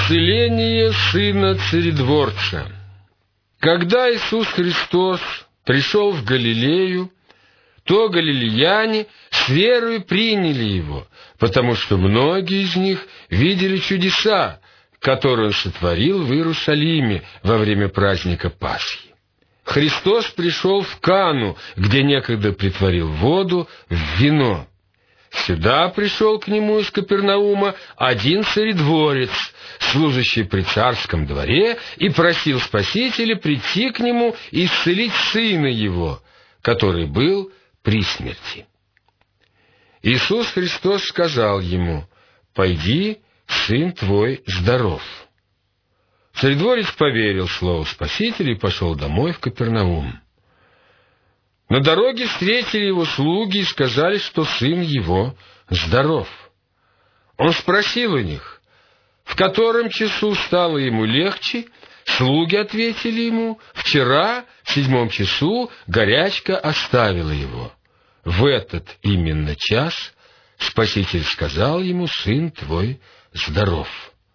Исцеление сына царедворца. Когда Иисус Христос пришел в Галилею, то галилеяне с верою приняли Его, потому что многие из них видели чудеса, которые Он сотворил в Иерусалиме во время праздника Пасхи. Христос пришел в Кану, где некогда претворил воду в вино. Сюда пришел к Нему из Капернаума один царедворец, служащий при царском дворе, и просил Спасителя прийти к Нему и исцелить сына Его, который был при смерти. Иисус Христос сказал ему: «Пойди, сын твой здоров». Царедворец поверил слову Спасителя и пошел домой в Капернаум. На дороге встретили его слуги и сказали, что сын его здоров. Он спросил у них, в котором часу стало ему легче. Слуги ответили ему: вчера в 7 часу горячка оставила его. В этот именно час Спаситель сказал ему: сын твой здоров.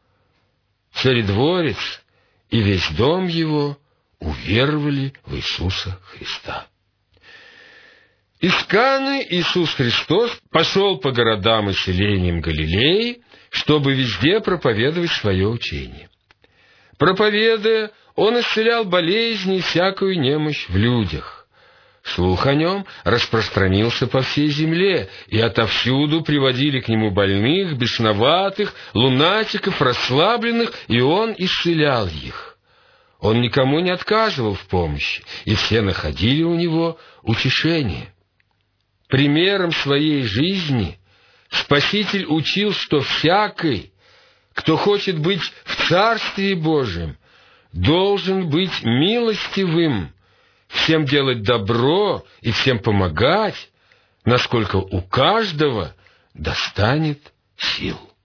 Царедворец и весь дом его уверовали в Иисуса Христа. Из Каны Иисус Христос пошел по городам и селениям Галилеи, чтобы везде проповедовать свое учение. Проповедуя, Он исцелял болезни и всякую немощь в людях. Слух о Нем распространился по всей земле, и отовсюду приводили к Нему больных, бесноватых, лунатиков, расслабленных, и Он исцелял их. Он никому не отказывал в помощи, и все находили у Него утешение. Примером своей жизни Спаситель учил, что всякий, кто хочет быть в Царстве Божьем, должен быть милостивым, всем делать добро и всем помогать, насколько у каждого достанет сил.